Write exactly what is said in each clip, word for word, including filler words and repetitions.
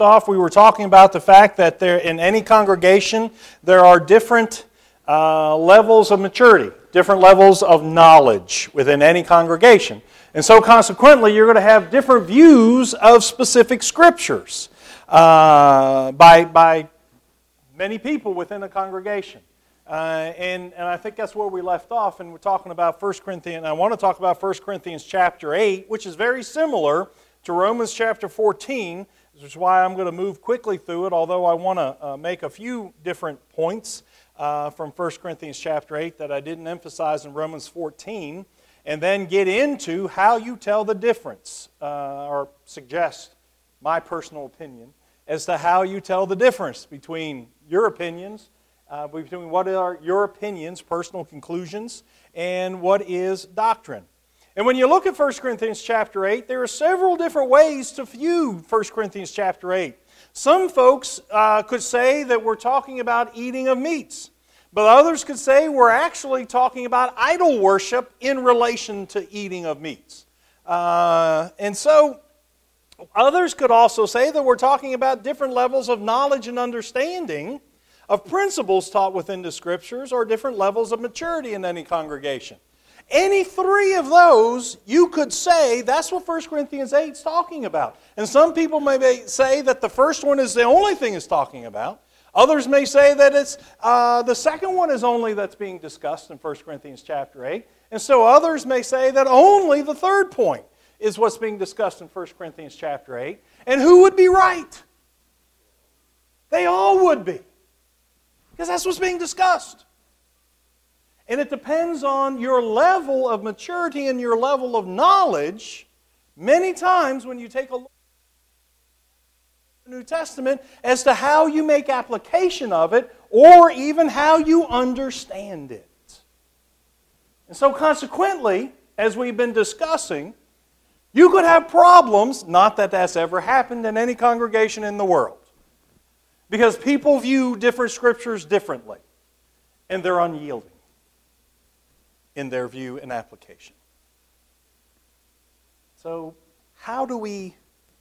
off, we were talking about the fact that there, in any congregation, there are different uh, levels of maturity, different levels of knowledge within any congregation. And so consequently, you're going to have different views of specific scriptures uh, by, by many people within a congregation. Uh, and, and I think that's where we left off, and we're talking about First Corinthians. I want to talk about First Corinthians chapter eight, which is very similar to Romans chapter fourteen, which is why I'm going to move quickly through it, although I want to uh, make a few different points uh, from First Corinthians chapter eight that I didn't emphasize in Romans fourteen, and then get into how you tell the difference, uh, or suggest my personal opinion as to how you tell the difference between your opinions, uh, between what are your opinions, personal conclusions, and what is doctrine. And when you look at First Corinthians chapter eight, there are several different ways to view First Corinthians chapter eight. Some folks uh, could say that we're talking about eating of meats, but others could say we're actually talking about idol worship in relation to eating of meats. Uh, and so others could also say that we're talking about different levels of knowledge and understanding of principles taught within the Scriptures, or different levels of maturity in any congregation. Any three of those, you could say that's what First Corinthians eight is talking about. And some people may say that the first one is the only thing it's talking about. Others may say that it's uh, the second one is only that's being discussed in First Corinthians chapter eight. And so others may say that only the third point is what's being discussed in First Corinthians chapter eight. And who would be right? They all would be. Because that's what's being discussed. And it depends on your level of maturity and your level of knowledge. Many times when you take a look at the New Testament as to how you make application of it, or even how you understand it. And so consequently, as we've been discussing, you could have problems, not that that's ever happened in any congregation in the world, because people view different scriptures differently, and they're unyielding in their view and application. So how do we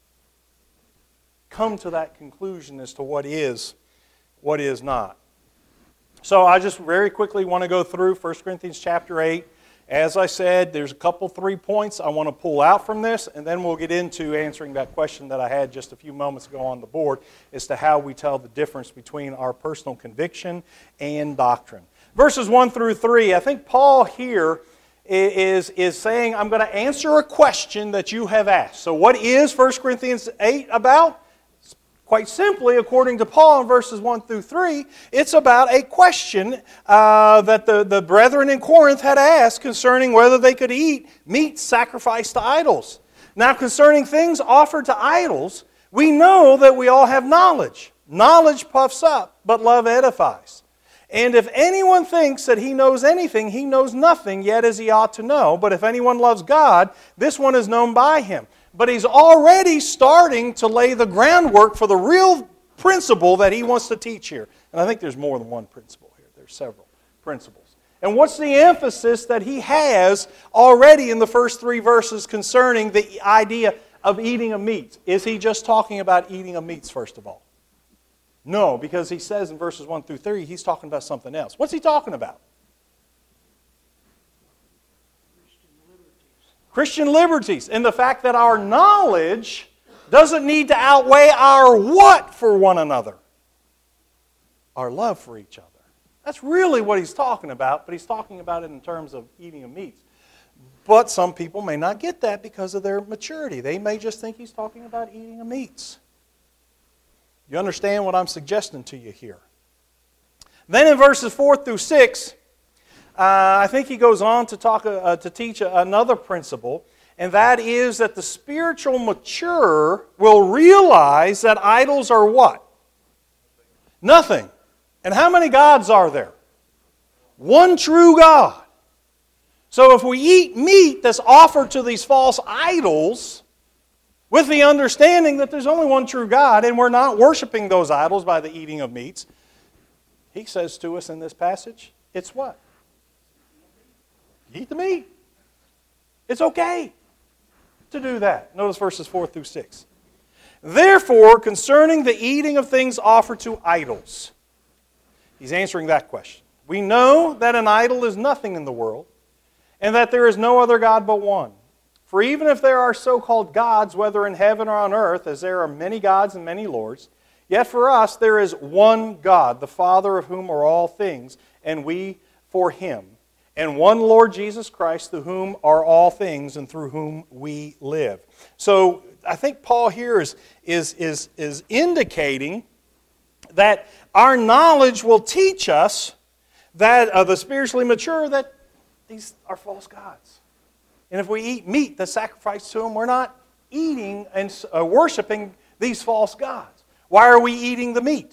come to that conclusion as to what is, what is not? So I just very quickly want to go through First Corinthians chapter eight. As I said, there's a couple, three points I want to pull out from this, and then we'll get into answering that question that I had just a few moments ago on the board as to how we tell the difference between our personal conviction and doctrine. Verses one through three, I think Paul here is, is saying, I'm going to answer a question that you have asked. So what is First Corinthians eight about? Quite simply, according to Paul in verses one through three, it's about a question uh, that the, the brethren in Corinth had asked concerning whether they could eat meat sacrificed to idols. Now, concerning things offered to idols, we know that we all have knowledge. Knowledge puffs up, but love edifies. And if anyone thinks that he knows anything, he knows nothing yet as he ought to know. But if anyone loves God, this one is known by him. But he's already starting to lay the groundwork for the real principle that he wants to teach here. And I think there's more than one principle here. There's several principles. And what's the emphasis that he has already in the first three verses concerning the idea of eating of meats? Is he just talking about eating of meats, first of all? No, because he says in verses one through three, he's talking about something else. What's he talking about? Christian liberties, and the fact that our knowledge doesn't need to outweigh our what for one another? Our love for each other. That's really what he's talking about, but he's talking about it in terms of eating of meats. But some people may not get that because of their maturity. They may just think he's talking about eating of meats. You understand what I'm suggesting to you here? Then in verses four through six, Uh, I think he goes on to talk uh, to teach another principle, and that is that the spiritual mature will realize that idols are what? Nothing. And how many gods are there? One true God. So if we eat meat that's offered to these false idols with the understanding that there's only one true God and we're not worshiping those idols by the eating of meats, he says to us in this passage, it's what? Eat the meat. It's okay to do that. Notice verses four through six. Therefore, concerning the eating of things offered to idols, he's answering that question. We know that an idol is nothing in the world, and that there is no other God but one. For even if there are so-called gods, whether in heaven or on earth, as there are many gods and many lords, yet for us there is one God, the Father of whom are all things, and we for Him, and one Lord Jesus Christ, through whom are all things, and through whom we live. So I think Paul here is, is, is, is indicating that our knowledge will teach us that uh, the spiritually mature, that these are false gods. And if we eat meat that's sacrificed to them, we're not eating and uh, worshiping these false gods. Why are we eating the meat?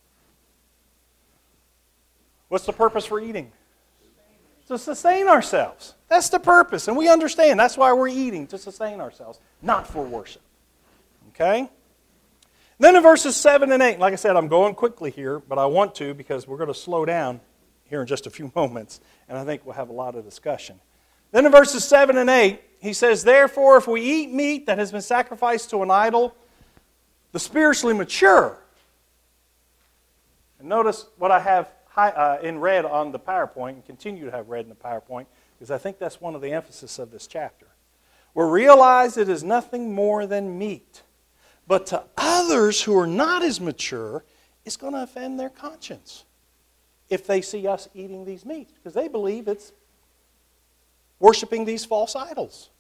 What's the purpose for eating? To sustain ourselves. That's the purpose, and we understand. That's why we're eating, to sustain ourselves, not for worship. Okay? Then in verses seven and eight, like I said, I'm going quickly here, but I want to because we're going to slow down here in just a few moments, and I think we'll have a lot of discussion. Then in verses seven and eight, he says, Therefore, if we eat meat that has been sacrificed to an idol, the spiritually mature. And notice what I have high, uh, in red on the PowerPoint, and continue to have red in the PowerPoint, because I think that's one of the emphasis of this chapter. We realize it is nothing more than meat. But to others who are not as mature, it's going to offend their conscience if they see us eating these meats, because they believe it's worshiping these false idols.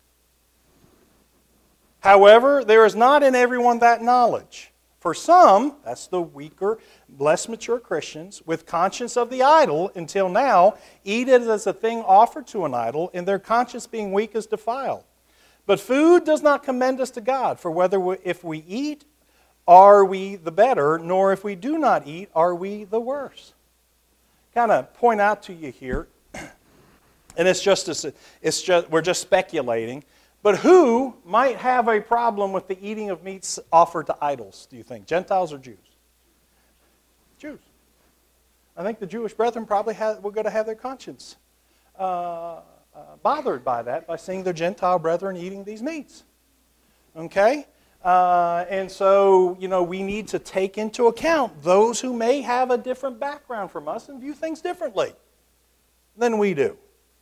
However, there is not in everyone that knowledge. For some, that's the weaker, less mature Christians, with conscience of the idol until now, eat it as a thing offered to an idol, and their conscience being weak is defiled. But food does not commend us to God, for whether we, if we eat, are we the better, nor if we do not eat, are we the worse. Kind of point out to you here, and it's just, it's just we're just speculating, but who might have a problem with the eating of meats offered to idols, do you think? Gentiles or Jews? Jews. I think the Jewish brethren probably have, were going to have their conscience uh, uh, bothered by that, by seeing their Gentile brethren eating these meats. Okay? Uh, and so, you know, we need to take into account those who may have a different background from us and view things differently than we do.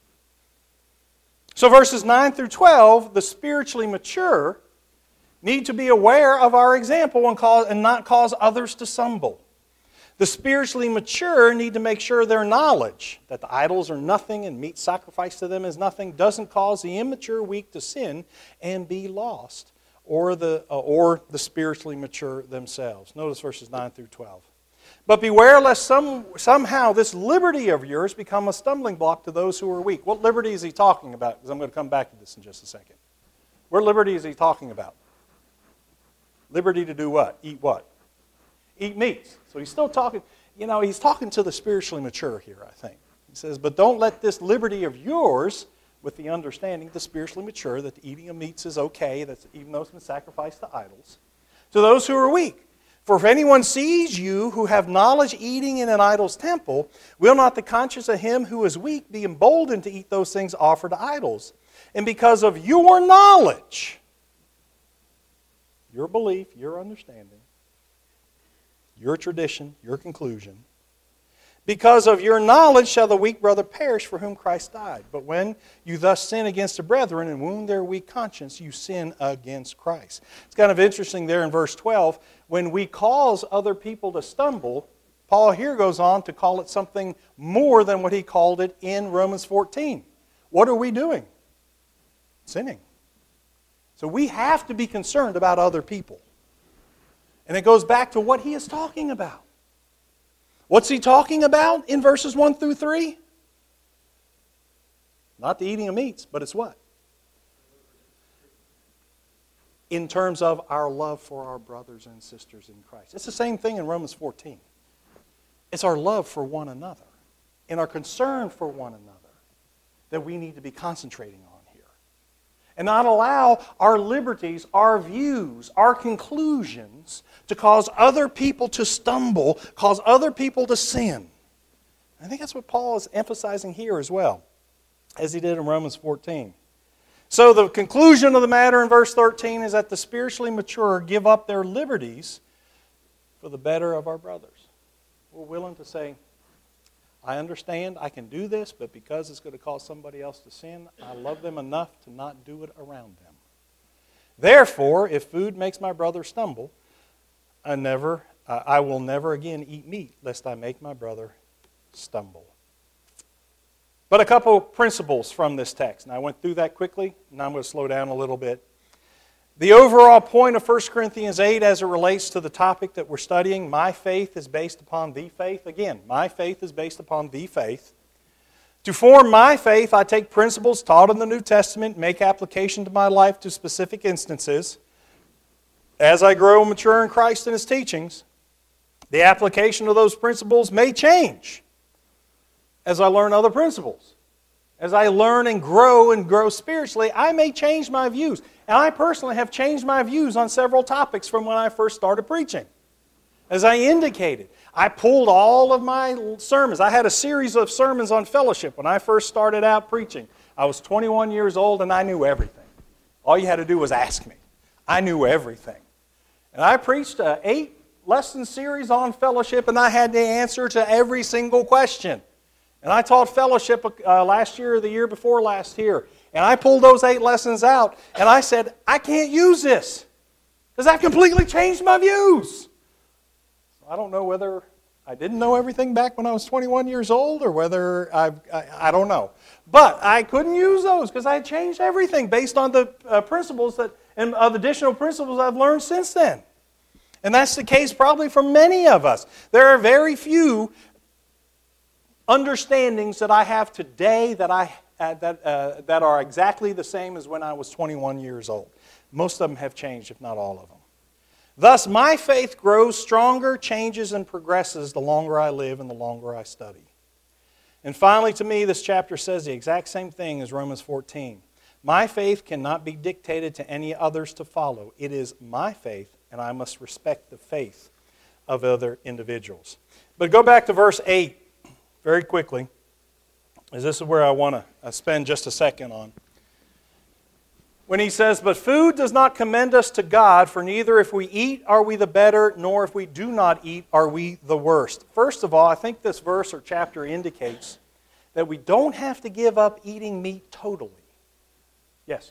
So verses nine through twelve, the spiritually mature need to be aware of our example and, cause, and not cause others to stumble. The spiritually mature need to make sure their knowledge that the idols are nothing and meat sacrificed to them is nothing doesn't cause the immature weak to sin and be lost, or the, uh, or the spiritually mature themselves. Notice verses nine through twelve. But beware lest some, somehow this liberty of yours become a stumbling block to those who are weak. What liberty is he talking about? Because I'm going to come back to this in just a second. What liberty is he talking about? Liberty to do what? Eat what? Eat meats. So he's still talking, you know, he's talking to the spiritually mature here, I think. He says, but don't let this liberty of yours, with the understanding, the spiritually mature, that the eating of meats is okay, that's, even though it's been sacrificed to idols, to those who are weak. For if anyone sees you who have knowledge eating in an idol's temple, will not the conscience of him who is weak be emboldened to eat those things offered to idols? And because of your knowledge, your belief, your understanding, your tradition, your conclusion, because of your knowledge shall the weak brother perish for whom Christ died. But when you thus sin against the brethren and wound their weak conscience, you sin against Christ. It's kind of interesting there in verse twelve. When we cause other people to stumble, Paul here goes on to call it something more than what he called it in Romans fourteen. What are we doing? Sinning. So we have to be concerned about other people. And it goes back to what he is talking about. What's he talking about in verses one through three? Not the eating of meats, but it's what? In terms of our love for our brothers and sisters in Christ. It's the same thing in Romans fourteen. It's our love for one another and our concern for one another that we need to be concentrating on here. And not allow our liberties, our views, our conclusions to cause other people to stumble, cause other people to sin. I think that's what Paul is emphasizing here as well, as he did in Romans fourteen. So the conclusion of the matter in verse thirteen is that the spiritually mature give up their liberties for the better of our brothers. We're willing to say, I understand I can do this, but because it's going to cause somebody else to sin, I love them enough to not do it around them. Therefore, if food makes my brother stumble, I never, uh, I will never again eat meat, lest I make my brother stumble. But a couple principles from this text. And I went through that quickly, and I'm going to slow down a little bit. The overall point of First Corinthians eight as it relates to the topic that we're studying, my faith is based upon the faith. Again, my faith is based upon the faith. To form my faith, I take principles taught in the New Testament, make application to my life to specific instances. As I grow and mature in Christ and His teachings, the application of those principles may change as I learn other principles. As I learn and grow and grow spiritually, I may change my views. And I personally have changed my views on several topics from when I first started preaching. As I indicated, I pulled all of my sermons. I had a series of sermons on fellowship when I first started out preaching. I was twenty-one years old and I knew everything. All you had to do was ask me. I knew everything. And I preached an eight lesson series on fellowship, and I had the answer to every single question. And I taught fellowship uh, last year or the year before last year. And I pulled those eight lessons out, and I said, I can't use this because that completely changed my views. So I don't know whether I didn't know everything back when I was twenty-one years old or whether I've, I, I don't know. But I couldn't use those because I had changed everything based on the uh, principles that and of additional principles I've learned since then. And that's the case probably for many of us. There are very few understandings that I have today that I uh, that uh, that are exactly the same as when I was twenty-one years old. Most of them have changed, if not all of them. Thus, my faith grows stronger, changes, and progresses the longer I live and the longer I study. And finally, to me, this chapter says the exact same thing as Romans fourteen. My faith cannot be dictated to any others to follow. It is my faith, and I must respect the faith of other individuals. But go back to verse eight very quickly, as this is where I want to spend just a second on. When he says, but food does not commend us to God, for neither if we eat are we the better, nor if we do not eat are we the worst. First of all, I think this verse or chapter indicates that we don't have to give up eating meat totally. Yes?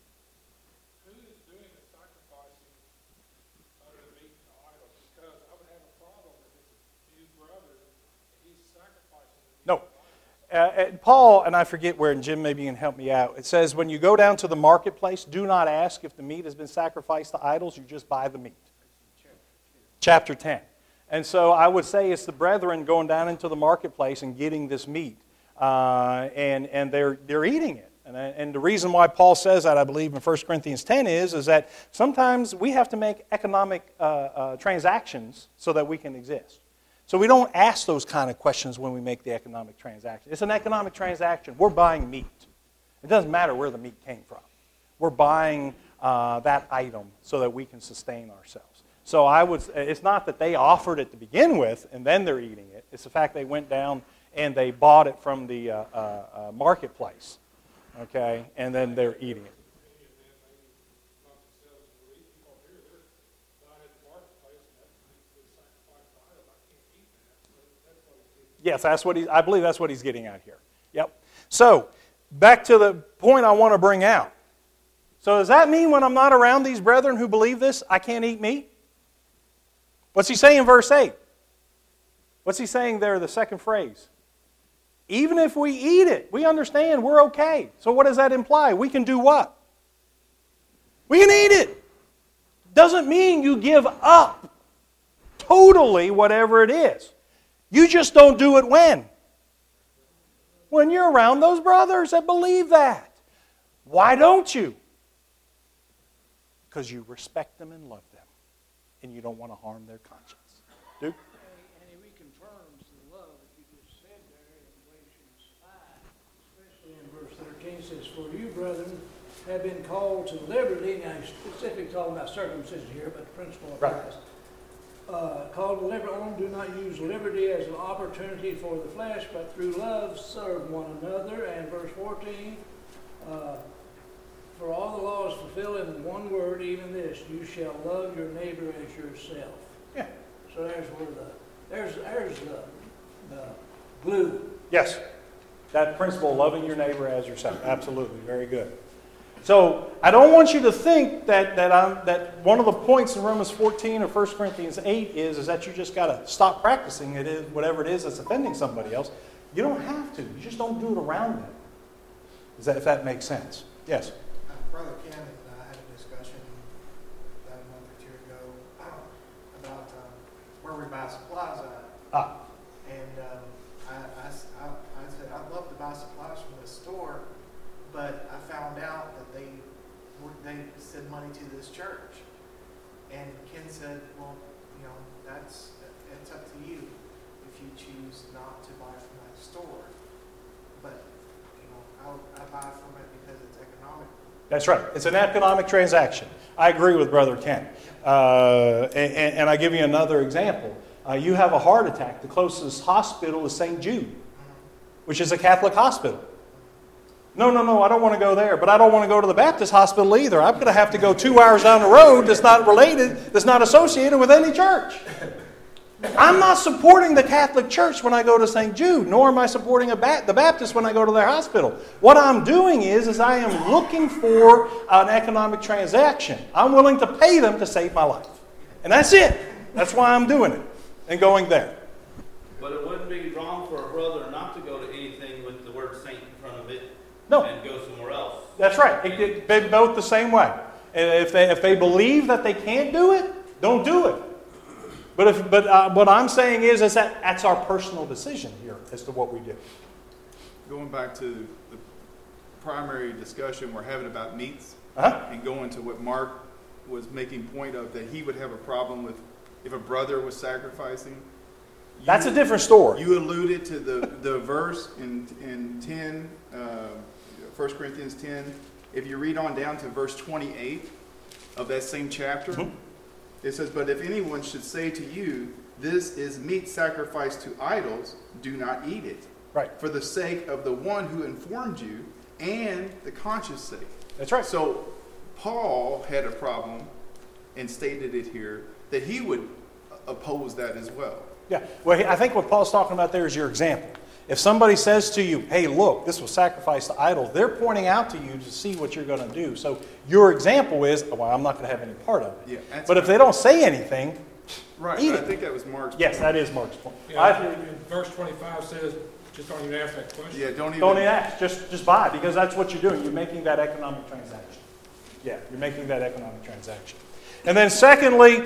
Who is doing the sacrificing of the meat to idols? Because I would have a problem if it's his brother and he's sacrificing the meat. No. Uh, and Paul, and I forget where, and Jim maybe you can help me out, it says when you go down to the marketplace, do not ask if the meat has been sacrificed to idols, you just buy the meat. Chapter ten. And so I would say it's the brethren going down into the marketplace and getting this meat, uh, and, and they're, they're eating it. And, and the reason why Paul says that, I believe, in First Corinthians ten is, is that sometimes we have to make economic uh, uh, transactions so that we can exist. So we don't ask those kind of questions when we make the economic transaction. It's an economic transaction. We're buying meat. It doesn't matter where the meat came from. We're buying uh, that item so that we can sustain ourselves. So I would. It's not that they offered it to begin with and then they're eating it. It's the fact they went down and they bought it from the uh, uh, uh, marketplace, okay, and then they're eating it. Yes, that's what he, I believe that's what he's getting at here. Yep. So, back to the point I want to bring out. So does that mean when I'm not around these brethren who believe this, I can't eat meat? What's he saying in verse eight? What's he saying there, the second phrase? Even if we eat it, we understand we're okay. So what does that imply? We can do what? We can eat it. Doesn't mean you give up totally whatever it is. You just don't do it when? When you're around those brothers that believe that. Why don't you? Because you respect them and love them. And you don't want to harm their conscience. Duke? And he reconfirms the love that you just said there in Galatians five, especially in verse thirteen. It says, for you, brethren, have been called to liberty. Now, he's specifically talking about circumcision here, but the principle applies. Right. Uh, called to liberty on, do not use liberty as an opportunity for the flesh, but through love serve one another. And verse fourteen, uh, For all the laws fulfilled in one word, even this, you shall love your neighbor as yourself. Yeah. So there's where the, there's, there's the, the glue. Yes. That principle, loving your neighbor as yourself. Absolutely. Very good. So I don't want you to think that that I'm, that one of the points in Romans fourteen or First Corinthians eight is, is that you just got to stop practicing it is whatever it is that's offending somebody else. You don't have to. You just don't do it around them. Is that if that makes sense? Yes. Uh, Brother Ken and I had a discussion about a month or two ago about um, where we buy supplies at. Ah. And um, I, I, I, I said, I'd love to buy supplies from this store, but I found out that they were- they send money to this church. And Ken said, well, you know, that's it's up to you if you choose not to buy from that store. But, you know, I, I buy from it because it's economic. That's right. It's an economic transaction. I agree with Brother Ken. Uh, and, and I give you another example. Uh, you have a heart attack. The closest hospital is Saint Jude, which is a Catholic hospital. No, no, no, I don't want to go there. But I don't want to go to the Baptist hospital either. I'm going to have to go two hours down the road that's not related, that's not associated with any church. I'm not supporting the Catholic Church when I go to Saint Jude, nor am I supporting a ba- the Baptist when I go to their hospital. What I'm doing is, is I am looking for an economic transaction. I'm willing to pay them to save my life. And that's it. That's why I'm doing it and going there. But it wouldn't be wrong for a brother not to go to anything with the word saint in front of it No. and go somewhere else. That's right. It, it, they both the same way. And if they, if they believe that they can't do it, don't do it. But if, but uh, what I'm saying is, is that that's our personal decision here as to what we do. Going back to the primary discussion we're having about meats, Uh-huh. and going to what Mark was making point of, that he would have a problem with if a brother was sacrificing. You, That's a different story. You alluded to the, the verse in in ten, uh, First Corinthians ten. If you read on down to verse twenty-eight of that same chapter, Mm-hmm. it says, "But if anyone should say to you, 'This is meat sacrificed to idols,' do not eat it, Right. for the sake of the one who informed you and the conscience sake." That's right. So Paul had a problem and stated it here that he would oppose that as well. Yeah. Well, I think what Paul's talking about there is your example. If somebody says to you, hey, look, this was sacrificed to idols, they're pointing out to you to see what you're going to do. So your example is, well, I'm not going to have any part of it. Yeah, that's but if they don't say anything, Right. eat I it. think that was Mark's Yes, point. that is Mark's point. Yeah, I, and verse twenty-five says, just don't even ask that question. Yeah, don't even. don't ask. Just, just buy, because that's what you're doing. You're making that economic transaction. Yeah, you're making that economic transaction. And then secondly,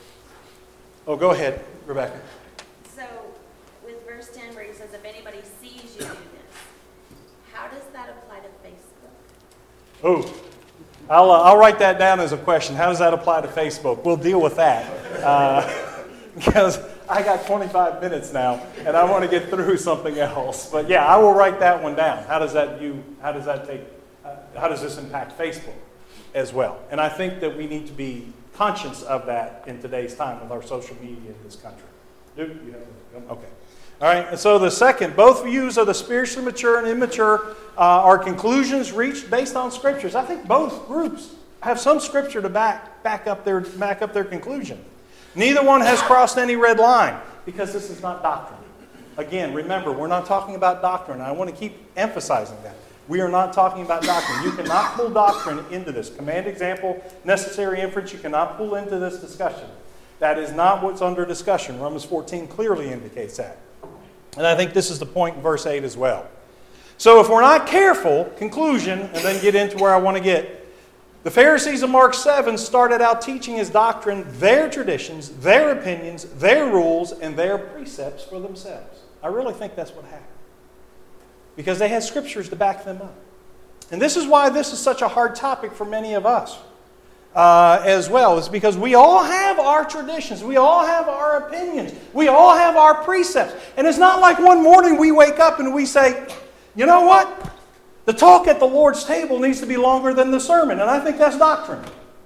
oh, go ahead, Rebecca. So, with verse ten where he says, if anybody sees you do this, how does that apply to Facebook? Oh, I'll, uh, I'll write that down as a question. How does that apply to Facebook? We'll deal with that. Uh, because I got twenty-five minutes now, and I want to get through something else. But yeah, I will write that one down. How does that you? How does that take? Uh, how does this impact Facebook as well? And I think that we need to be conscious of that in today's time with our social media in this country. Do you have? Okay. All right. And so the second, both views of the spiritually mature and immature uh, are conclusions reached based on scriptures. I think both groups have some scripture to back back up their back up their conclusion. Neither one has crossed any red line because this is not doctrine. Again, remember, we're not talking about doctrine. I want to keep emphasizing that. We are not talking about doctrine. You cannot pull doctrine into this. Command, example, necessary inference, you cannot pull into this discussion. That is not what's under discussion. Romans fourteen clearly indicates that. And I think this is the point in verse eight as well. So if we're not careful, conclusion, and then get into where I want to get, the Pharisees of Mark seven started out teaching as doctrine their traditions, their opinions, their rules, and their precepts for themselves. I really think that's what happened. Because they had scriptures to back them up. And this is why this is such a hard topic for many of us uh, as well. It's because we all have our traditions. We all have our opinions. We all have our precepts. And it's not like one morning we wake up and we say, you know what? The talk at the Lord's table needs to be longer than the sermon. And I think that's doctrine.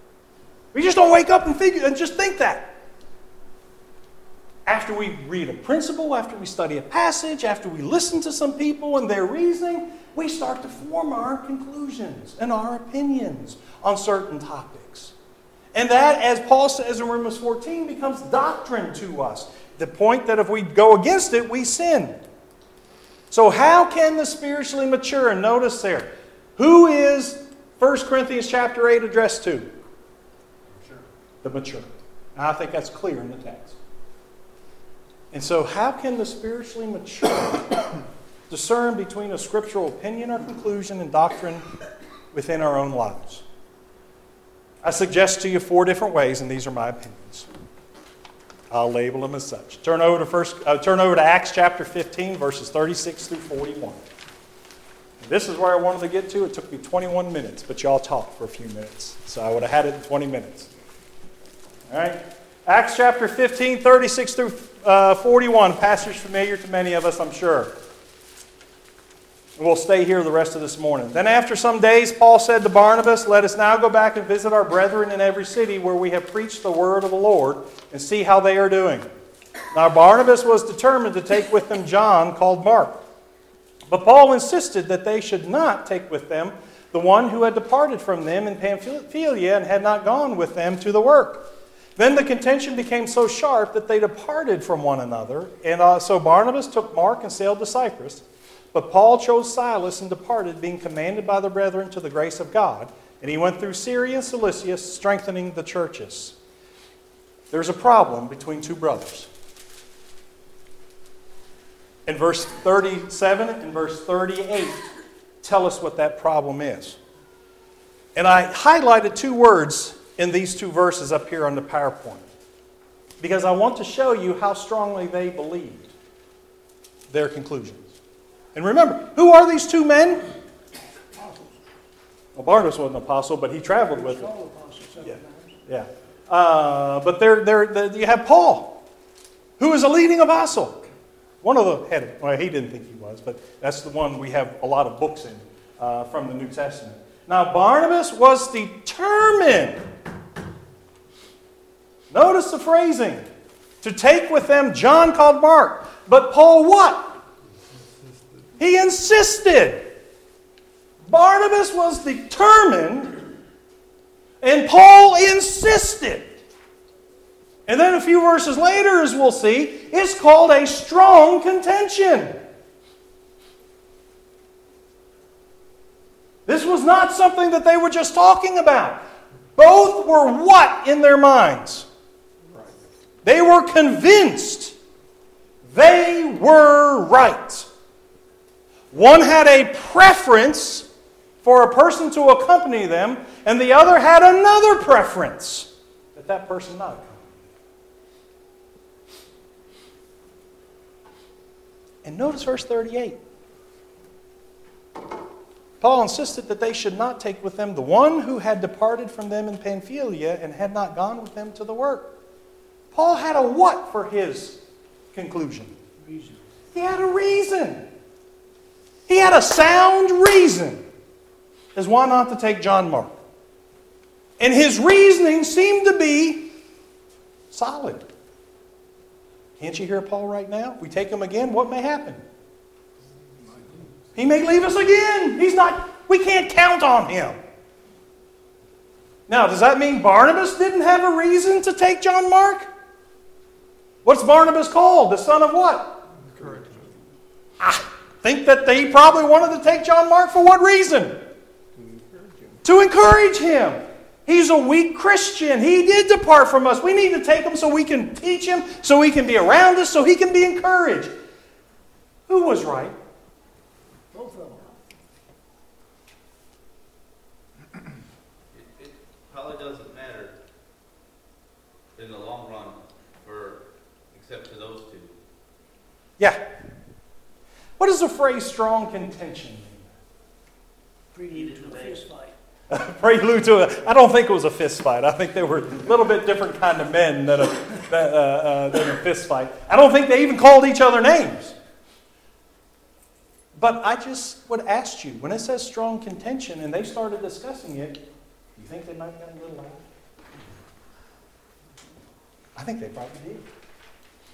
We just don't wake up and figure and just think that. After we read a principle, after we study a passage, after we listen to some people and their reasoning, we start to form our conclusions and our opinions on certain topics. And that, as Paul says in Romans fourteen, becomes doctrine to us. The point that if we go against it, we sin. So how can the spiritually mature, and notice there, who is First Corinthians chapter eight addressed to? Mature. The mature. And I think that's clear in the text. And so how can the spiritually mature discern between a scriptural opinion or conclusion and doctrine within our own lives? I suggest to you four different ways, and these are my opinions. I'll label them as such. Turn over to first. Uh, turn over to Acts chapter fifteen, verses thirty-six through forty-one. This is where I wanted to get to. It took me twenty-one minutes, but y'all talked for a few minutes, so I would have had it in twenty minutes. All right, Acts chapter fifteen, thirty-six through uh, forty-one. Passage familiar to many of us, I'm sure. We'll stay here the rest of this morning. Then after some days, Paul said to Barnabas, "Let us now go back and visit our brethren in every city where we have preached the word of the Lord and see how they are doing." Now Barnabas was determined to take with them John, called Mark. But Paul insisted that they should not take with them the one who had departed from them in Pamphylia and had not gone with them to the work. Then the contention became so sharp that they departed from one another. And uh, so Barnabas took Mark and sailed to Cyprus. But Paul chose Silas and departed, being commanded by the brethren to the grace of God. And he went through Syria and Cilicia, strengthening the churches. There's a problem between two brothers. In verse thirty-seven and verse thirty-eight, tell us what that problem is. And I highlighted two words in these two verses up here on the PowerPoint, because I want to show you how strongly they believed their conclusions. And remember, who are these two men? Apostles. Well, Barnabas wasn't an apostle, but he traveled with them. All apostles seven Yeah. times. Yeah. Uh, but they're, they're, they're, you have Paul, who is a leading apostle. One of the head, well, he didn't think he was, but that's the one we have a lot of books in uh, from the New Testament. Now, Barnabas was determined. Notice the phrasing. To take with them John called Mark. But Paul what? He insisted. Barnabas was determined, and Paul insisted. And then a few verses later, as we'll see, it's called a strong contention. This was not something that they were just talking about. Both were what in their minds? They were convinced they were right. One had a preference for a person to accompany them, and the other had another preference that that person not accompany. And notice verse thirty-eight. Paul insisted that they should not take with them the one who had departed from them in Pamphylia and had not gone with them to the work. Paul had a what for his conclusion? Reason. He had a reason. He had a sound reason as why not to take John Mark. And his reasoning seemed to be solid. Can't you hear Paul right now? If we take him again, what may happen? He may leave us again. He's not, we can't count on him. Now, does that mean Barnabas didn't have a reason to take John Mark? What's Barnabas called? The son of what? Encouragement. I think that they probably wanted to take John Mark for what reason? To encourage him. To encourage him. He's a weak Christian. He did depart from us. We need to take him so we can teach him, so he can be around us, so he can be encouraged. Who was right? Both of them. It, it probably doesn't matter in the long run for, except for those two. Yeah. What does the phrase strong contention mean? Prelude to a fist fight. Prelude to a, I don't think it was a fist fight. I think they were a little bit different kind of men than a, than, uh, uh, than a fist fight. I don't think they even called each other names. But I just would ask you, when it says strong contention and they started discussing it, you think they might have gotten a little loud? I think they probably did.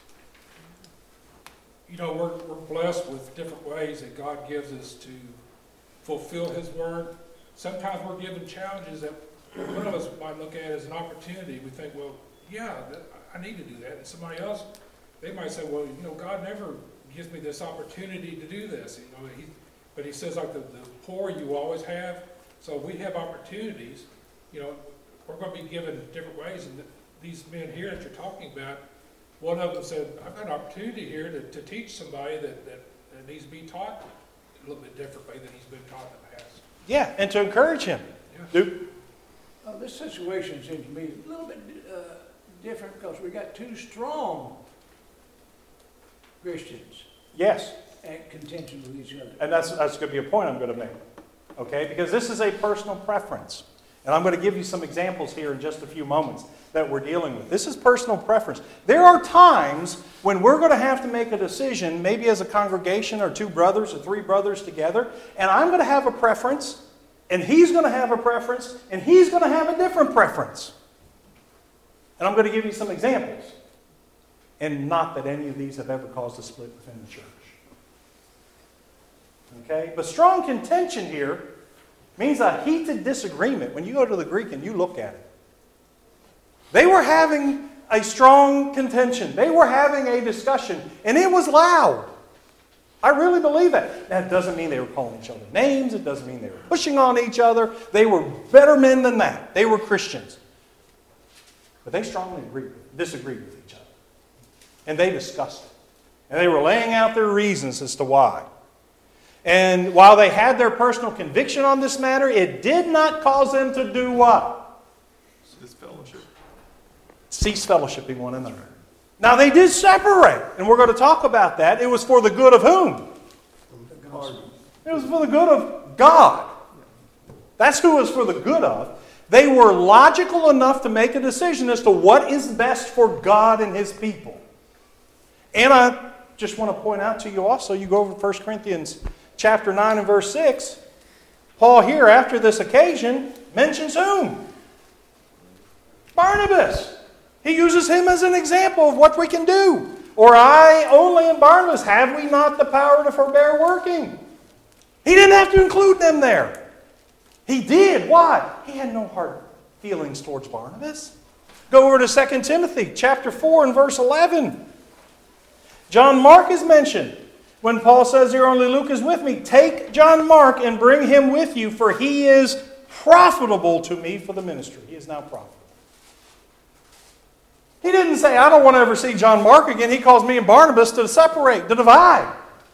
You know, we're, we're blessed with different ways that God gives us to fulfill His word. Sometimes we're given challenges that one of us might look at as an opportunity. We think, well, yeah, that, I need to do that. And somebody else, they might say, well, you know, God never gives me this opportunity to do this. You know, he, but He says, like the, the poor you always have. So we have opportunities. You know, we're going to be given different ways. And these men here that you're talking about, one of them said, I've got an opportunity here to, to teach somebody that, that, that needs to be taught a little bit differently than he's been taught in the past. Yeah, and to encourage him. Yeah. Duke? Uh, this situation seems to me a little bit uh, different because we got two strong Christians Yes. at contention with each other. And that's, that's going to be a point I'm going to make. Okay? Because this is a personal preference. And I'm going to give you some examples here in just a few moments that we're dealing with. This is personal preference. There are times when we're going to have to make a decision, maybe as a congregation or two brothers or three brothers together, and I'm going to have a preference, and he's going to have a preference, and he's going to have a different preference. And I'm going to give you some examples. And not that any of these have ever caused a split within the church. Okay? But strong contention here means a heated disagreement. When you go to the Greek and you look at it, they were having a strong contention. They were having a discussion, and it was loud. I really believe that. That doesn't mean they were calling each other names. It doesn't mean they were pushing on each other. They were better men than that. They were Christians. But they strongly agreed, disagreed with each other. And they discussed it. And they were laying out their reasons as to why. And while they had their personal conviction on this matter, it did not cause them to do what? It's fellowship. Cease fellowshipping one another. Now they did separate, and we're going to talk about that. It was for the good of whom? It was for the good of God. That's who it was for the good of. They were logical enough to make a decision as to what is best for God and His people. And I just want to point out to you also, you go over to First Corinthians chapter nine and verse six. Paul here, after this occasion, mentions whom? Barnabas. He uses him as an example of what we can do. Or I only and Barnabas, have we not the power to forbear working? He didn't have to include them there. He did. Why? He had no hard feelings towards Barnabas. Go over to Second Timothy chapter four and verse eleven. John Mark is mentioned. When Paul says here, only Luke is with me, take John Mark and bring him with you, for he is profitable to me for the ministry. He is now profitable. He didn't say, I don't want to ever see John Mark again. He calls me and Barnabas to separate, to divide.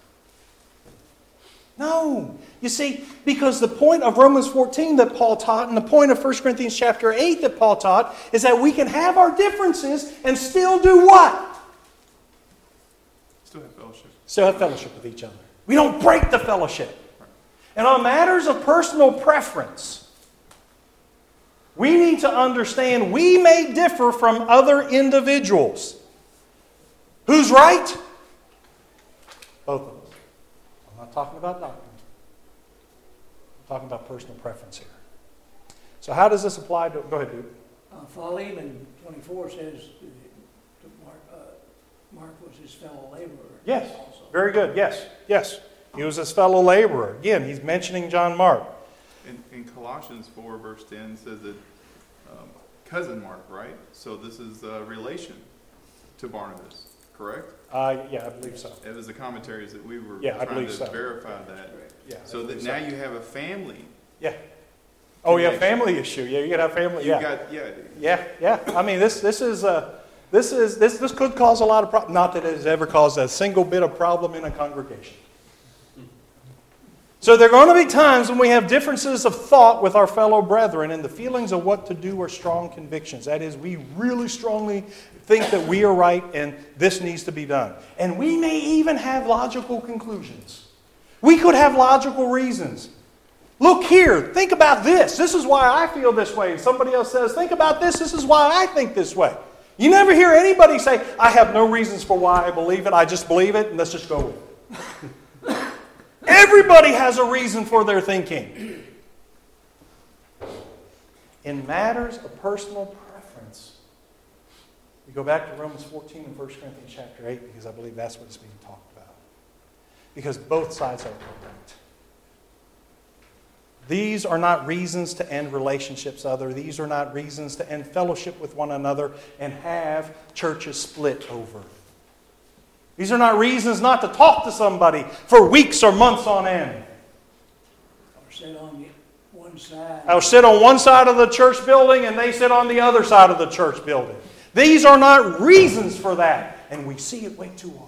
No. You see, because the point of Romans fourteen that Paul taught and the point of First Corinthians chapter eight that Paul taught is that we can have our differences and still do what? Still have fellowship. Still have fellowship with each other. We don't break the fellowship. And on matters of personal preference, we need to understand we may differ from other individuals. Who's right? Both of us. I'm not talking about doctrine. I'm talking about personal preference here. So how does this apply to... Go ahead, dude. Uh, Philemon twenty-four says that Mark, uh, Mark was his fellow laborer. Yes. Also. Very good. Yes. Yes. He was his fellow laborer. Again, he's mentioning John Mark. In, in Colossians four, verse ten, says that um, cousin Mark, right? So this is a relation to Barnabas, correct? Uh, yeah, I believe so. It was the commentaries that we were Yeah, I trying believe to so. verify that. Yeah. I So that believe now you have a family. Yeah. Oh, yeah, connection. family issue. Yeah, you got to have family. You Yeah. got, yeah. Yeah, yeah. I mean, this this is uh, this is this this could cause a lot of problems. Not that it has ever caused a single bit of problem in a congregation. So there are going to be times when we have differences of thought with our fellow brethren, and the feelings of what to do are strong convictions. That is, we really strongly think that we are right and this needs to be done. And we may even have logical conclusions. We could have logical reasons. Look here, think about this. This is why I feel this way. And somebody else says, think about this. This is why I think this way. You never hear anybody say, I have no reasons for why I believe it. I just believe it and let's just go with it. Everybody has a reason for their thinking. In matters of personal preference, we go back to Romans fourteen and First Corinthians chapter eight because I believe that's what is being talked about. Because both sides are correct. These are not reasons to end relationships other. These are not reasons to end fellowship with one another and have churches split over. These are not reasons not to talk to somebody for weeks or months on end. Or sit on one side. I'll sit on one side of the church building and they sit on the other side of the church building. These are not reasons for that. And we see it way too often.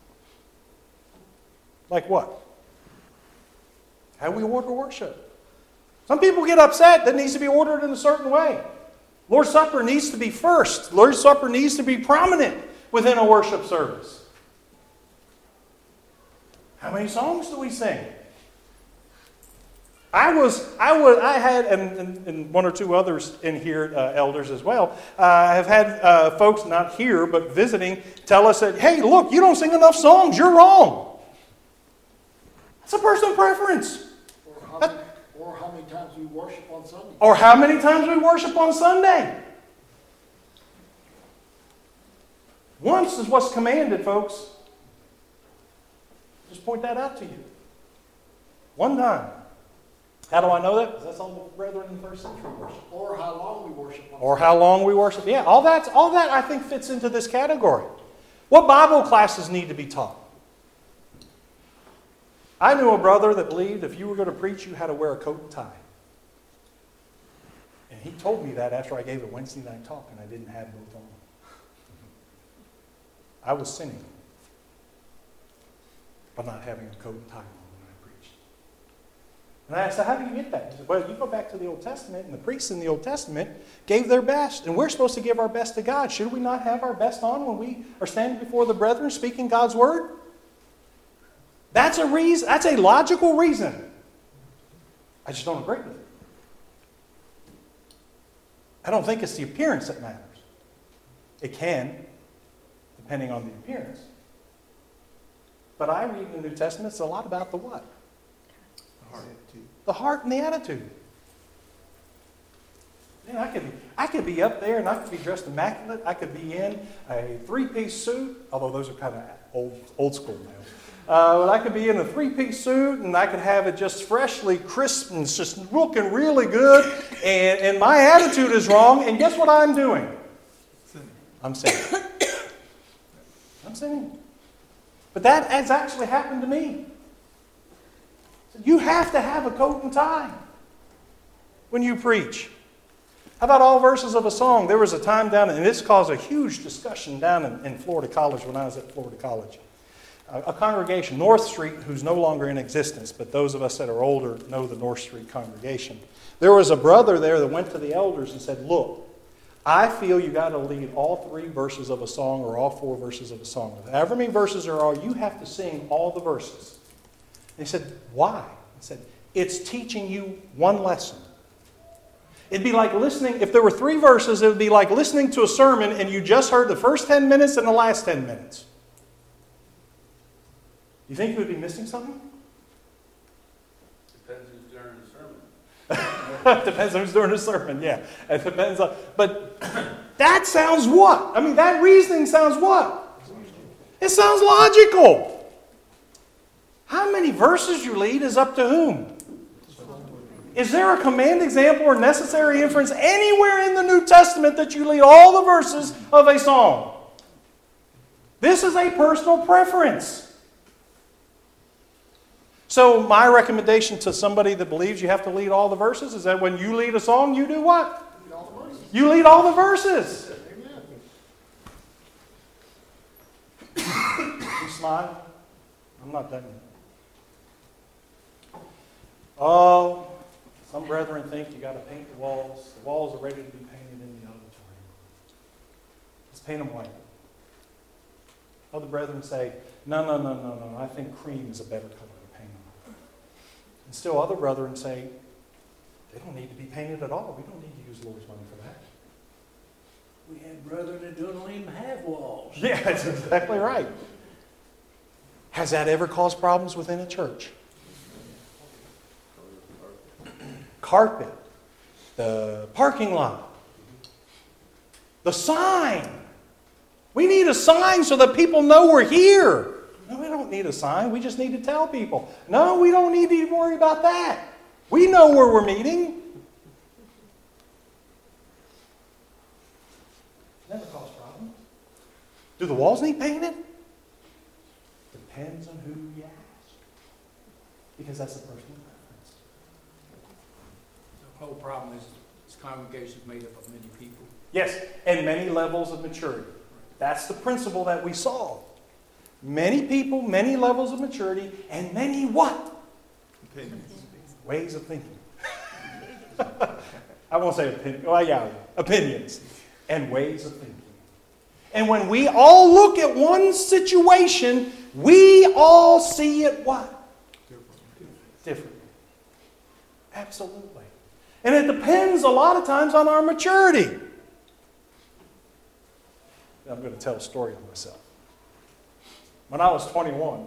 Like what? How we order worship. Some people get upset that it needs to be ordered in a certain way. Lord's Supper needs to be first. Lord's Supper needs to be prominent within a worship service. How many songs do we sing? I was, I was, I had, and, and, and one or two others in here, uh, elders as well, uh, have had uh, folks not here but visiting tell us that, hey, look, you don't sing enough songs. You're wrong. It's a personal preference. Or how, many, or how many times we worship on Sunday. Or how many times we worship on Sunday. Once is what's commanded, folks. Just point that out to you. One time. How do I know that? Because that's all the brethren in the first century worship. Or how long we worship on Or how long we worship. Yeah, all that, all that I think fits into this category. What Bible classes need to be taught? I knew a brother that believed if you were going to preach, you had to wear a coat and tie. And he told me that after I gave a Wednesday night talk and I didn't have both on. I was sinning by not having a coat and tie on when I preached. And I said, how do you get that? He said, well, you go back to the Old Testament, and the priests in the Old Testament gave their best. And we're supposed to give our best to God. Should we not have our best on when we are standing before the brethren speaking God's word? That's a reason. That's a logical reason. I just don't agree with it. I don't think it's the appearance that matters. It can, depending on the appearance. But I read in the New Testament, it's a lot about the what? The heart. The heart and the attitude. Man, I could, I could be up there and I could be dressed immaculate. I could be in a three-piece suit, although those are kind of old, old school now. Uh, but I could be in a three-piece suit and I could have it just freshly crisp and it's just looking really good. And, and my attitude is wrong. And guess what I'm doing? I'm sinning. I'm sinning. But that has actually happened to me. You have to have a coat and tie when you preach. How about all verses of a song? There was a time down, and this caused a huge discussion down in, in Florida College when I was at Florida College. A, a congregation, North Street, who's no longer in existence, but those of us that are older know the North Street congregation. There was a brother there that went to the elders and said, look, I feel you got to lead all three verses of a song or all four verses of a song. However many verses there are, you have to sing all the verses. And he said, why? He said, it's teaching you one lesson. It'd be like listening, if there were three verses, it would be like listening to a sermon and you just heard the first ten minutes and the last ten minutes. You think you would be missing something? Depends who's during the sermon. Depends on who's doing the sermon, yeah. It depends on, but that sounds what? I mean, that reasoning sounds what? It sounds logical. How many verses you lead is up to whom? Is there a command, example, or necessary inference anywhere in the New Testament that you lead all the verses of a song? This is a personal preference. So my recommendation to somebody that believes you have to lead all the verses is that when you lead a song, you do what? Lead all the verses. You lead all the verses. Amen. You smile. I'm not done yet. Oh, some brethren think you got to paint the walls. The walls are ready to be painted in the auditorium. Let's paint them white. Other brethren say, no, no, no, no, no. I think cream is a better color to paint on. And still other brethren say, they don't need to be painted at all. We don't need to use Lord's money for that. We have brethren that don't even have walls. Yeah, that's exactly right. Has that ever caused problems within a church? Carpet, the parking lot, the sign. We need a sign so that people know we're here. No, we don't need a sign. We just need to tell people. No, we don't need to worry about that. We know where we're meeting. Never cause problems. Do the walls need painted? Depends on who you ask. Because that's the personal preference. The whole problem is this congregation is made up of many people. Yes, and many levels of maturity. That's the principle that we saw. Many people, many levels of maturity, and many what? Opinions. Ways of thinking. I won't say opinion. Oh, yeah, opinions and ways of thinking. And when we all look at one situation, we all see it what? Differently. Absolutely. And it depends a lot of times on our maturity. I'm going to tell a story of myself. When I was twenty-one,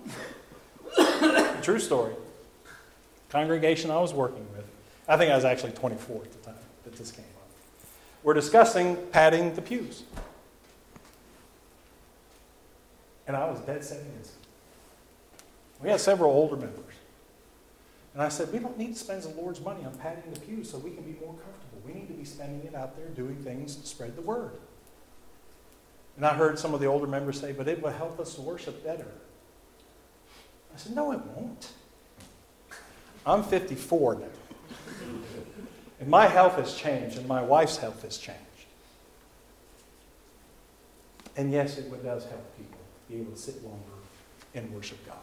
true story, congregation I was working with, I think I was actually twenty-four at the time that this came up. We're discussing padding the pews. And I was dead set against it. We had several older members. And I said, we don't need to spend the Lord's money on padding the pews so we can be more comfortable. We need to be spending it out there doing things to spread the word. And I heard some of the older members say, but it will help us to worship better. I said, no, it won't. I'm fifty-four now. And my health has changed, and my wife's health has changed. And yes, it does help people be able to sit longer and worship God.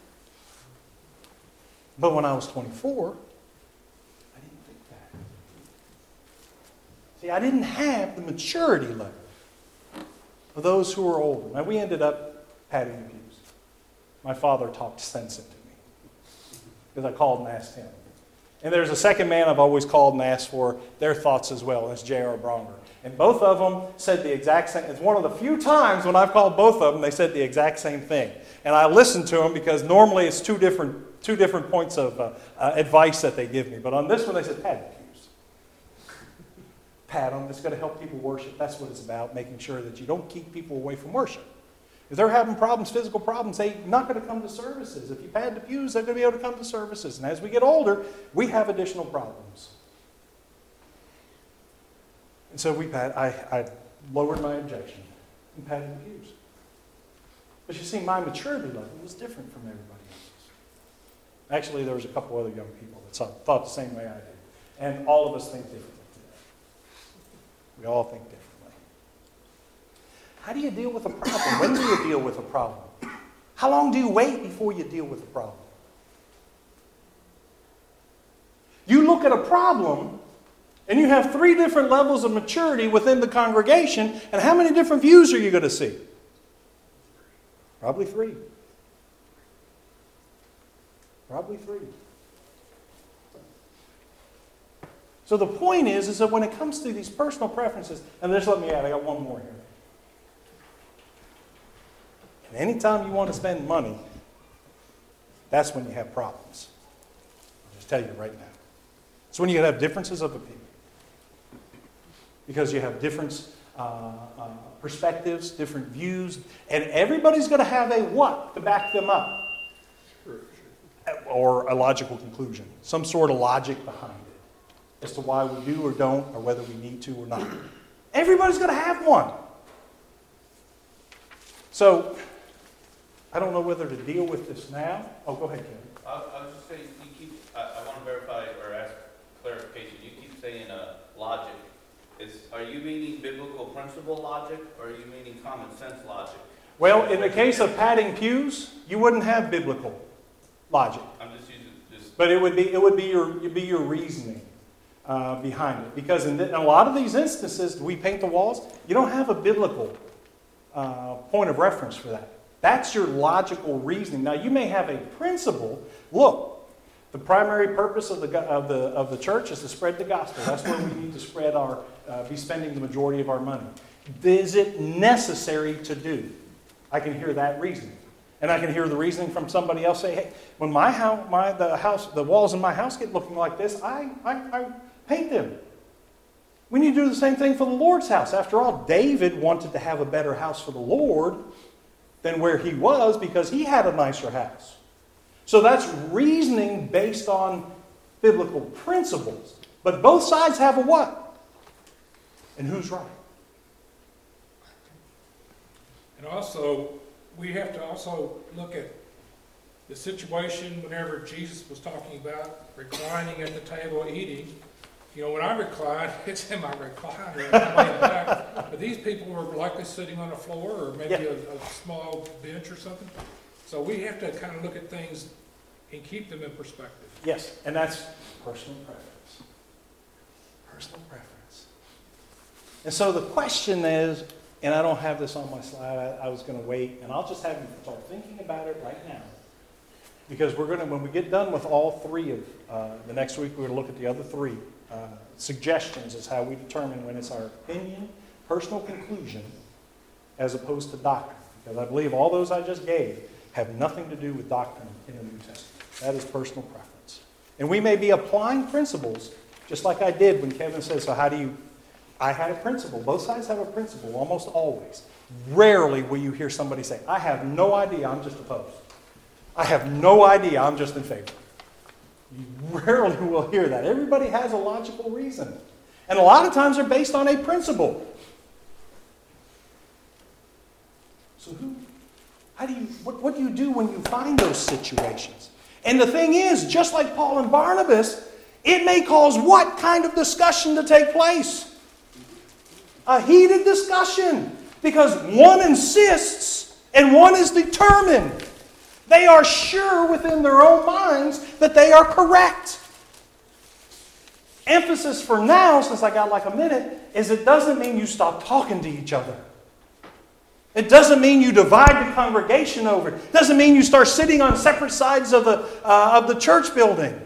But when I was twenty-four, I didn't think that. See, I didn't have the maturity level of those who were older. Now, we ended up padding the pews. My father talked sense into me because I called and asked him. And there's a second man I've always called and asked for their thoughts as well. That's J R Bronger. And both of them said the exact same. It's one of the few times when I've called both of them, they said the exact same thing. And I listened to them because normally it's two different, two different points of uh, uh, advice that they give me. But on this one, they said, pad the pews. Pad them. It's going to help people worship. That's what it's about, making sure that you don't keep people away from worship. If they're having problems, physical problems, they're not going to come to services. If you pad the pews, they're going to be able to come to services. And as we get older, we have additional problems. And so we pad, I, I lowered my objection and padded the pews. But you see, my maturity level was different from everybody else's. Actually, there was a couple other young people that saw, thought the same way I did. And all of us think differently today. We all think differently. How do you deal with a problem? When do you deal with a problem? How long do you wait before you deal with a problem? You look at a problem, and you have three different levels of maturity within the congregation, and how many different views are you going to see? Probably three. Probably three. So the point is, is that when it comes to these personal preferences, and just let me add, I got one more here. And anytime you want to spend money, that's when you have problems. I'll just tell you right now. It's when you have differences of opinion. Because you have different uh, uh, perspectives, different views, and everybody's going to have a what to back them up? Or a logical conclusion. Some sort of logic behind it as to why we do or don't, or whether we need to or not. Everybody's going to have one. So, I don't know whether to deal with this now. Oh, go ahead, Kevin. I, I was just saying, you keep, I, I want to verify or ask clarification. You keep saying uh, logic. Is, are you meaning biblical principle logic, or are you meaning common sense logic? Well, in the case of padding pews, you wouldn't have biblical logic. I'm just using just. But it would be it would be your it'd be your reasoning uh, behind it, because in, the, in a lot of these instances, we paint the walls. You don't have a biblical uh, point of reference for that. That's your logical reasoning. Now, you may have a principle. Look, the primary purpose of the of the of the church is to spread the gospel. That's where we need to spread our uh, be spending the majority of our money. Is it necessary to do? I can hear that reasoning. And I can hear the reasoning from somebody else say, hey, when my house, my, the house, the walls in my house get looking like this, I, I, I paint them. We need to do the same thing for the Lord's house. After all, David wanted to have a better house for the Lord than where he was because he had a nicer house. So that's reasoning based on biblical principles. But both sides have a what? And who's right? And also, we have to also look at the situation whenever Jesus was talking about reclining at the table eating. You know, when I recline, it's in my recliner, I'm laying back. But these people were likely sitting on the floor or maybe Yeah. a, a small bench or something. So we have to kind of look at things and keep them in perspective. Yes, and that's personal preference. Personal preference. And so the question is, and I don't have this on my slide, I, I was going to wait, and I'll just have you start thinking about it right now. Because we're going to, when we get done with all three of, uh, the next week, we're going to look at the other three uh, suggestions as how we determine when it's our opinion, personal conclusion, as opposed to doctrine. Because I believe all those I just gave have nothing to do with doctrine in the New Testament. That is personal preference. And we may be applying principles, just like I did when Kevin said, so how do you, I had a principle. Both sides have a principle, almost always. Rarely will you hear somebody say, I have no idea, I'm just opposed. I have no idea, I'm just in favor. You rarely will hear that. Everybody has a logical reason. And a lot of times they're based on a principle. So who, how do you, what, what do you do when you find those situations? And the thing is, just like Paul and Barnabas, it may cause what kind of discussion to take place? A heated discussion. Because one insists and one is determined. They are sure within their own minds that they are correct. Emphasis for now, since I got like a minute, is it doesn't mean you stop talking to each other. It doesn't mean you divide the congregation over. It doesn't mean you start sitting on separate sides of the, uh, of the church building.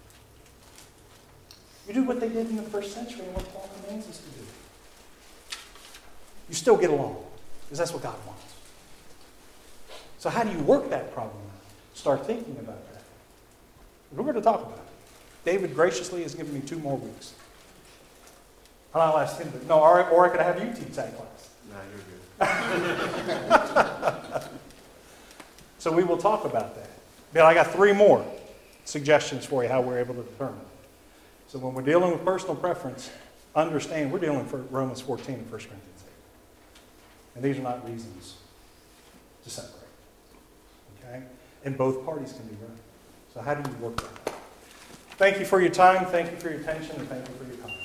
You do what they did in the first century and what Paul commands us to do. You still get along, because that's what God wants. So how do you work that problem out? Start thinking about that. We're going to talk about it. David graciously has given me two more weeks. And I'll ask him to, no, or, or I could have you teach that class. No, you're good. So we will talk about that. But I got three more suggestions for you how we're able to determine. So when we're dealing with personal preference, understand we're dealing with Romans fourteen and First Corinthians eight. And these are not reasons to separate. Okay? And both parties can be right. So how do you work that out? Thank you for your time, thank you for your attention, and thank you for your comments.